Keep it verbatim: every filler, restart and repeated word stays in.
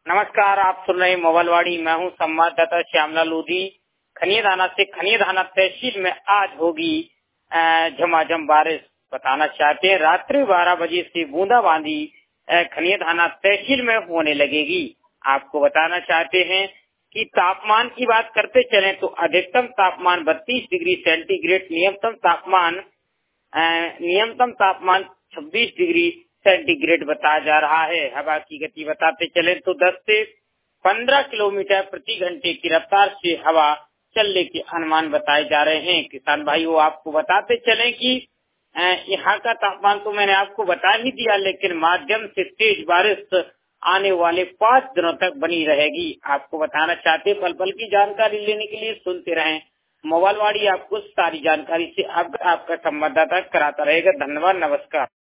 नमस्कार, आप सुन रहे मोबाइलवाड़ी। मैं हूं संवाददाता श्यामला लोधी। खनियाधाना से खनियाधाना तहसील में आज होगी झमाझम बारिश। बताना चाहते हैं रात्रि बारह बजे से बूंदाबांदी खनियाधाना तहसील में होने लगेगी। आपको बताना चाहते हैं कि तापमान की बात करते चले तो अधिकतम तापमान बत्तीस डिग्री सेंटीग्रेड, न्यूनतम तापमान न्यूनतम तापमान छब्बीस डिग्री सेंटीग्रेड बताया जा रहा है। हवा की गति बताते चले तो दस से पंद्रह किलोमीटर प्रति घंटे की रफ्तार से हवा चलने के अनुमान बताए जा रहे हैं। किसान भाइयों, आपको बताते चले कि यहाँ का तापमान तो मैंने आपको बता ही दिया, लेकिन माध्यम से तेज बारिश आने वाले पाँच दिनों तक बनी रहेगी। आपको बताना चाहते पल पल की जानकारी लेने के लिए सुनते रहें मोबाइलवाड़ी। आपको सारी जानकारी से आप, आपका संवाददाता कराता रहेगा। धन्यवाद, नमस्कार।